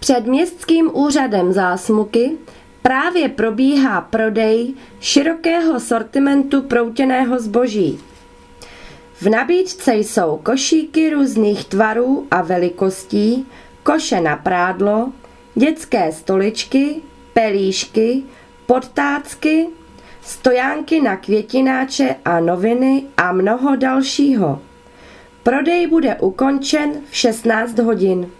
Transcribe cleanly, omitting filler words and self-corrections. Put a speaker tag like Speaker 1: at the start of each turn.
Speaker 1: Před městským úřadem Zásmuky právě probíhá prodej širokého sortimentu proutěného zboží. V nabídce jsou košíky různých tvarů a velikostí, koše na prádlo, dětské stoličky, pelíšky, podtácky, stojánky na květináče a noviny a mnoho dalšího. Prodej bude ukončen v 16 hodin.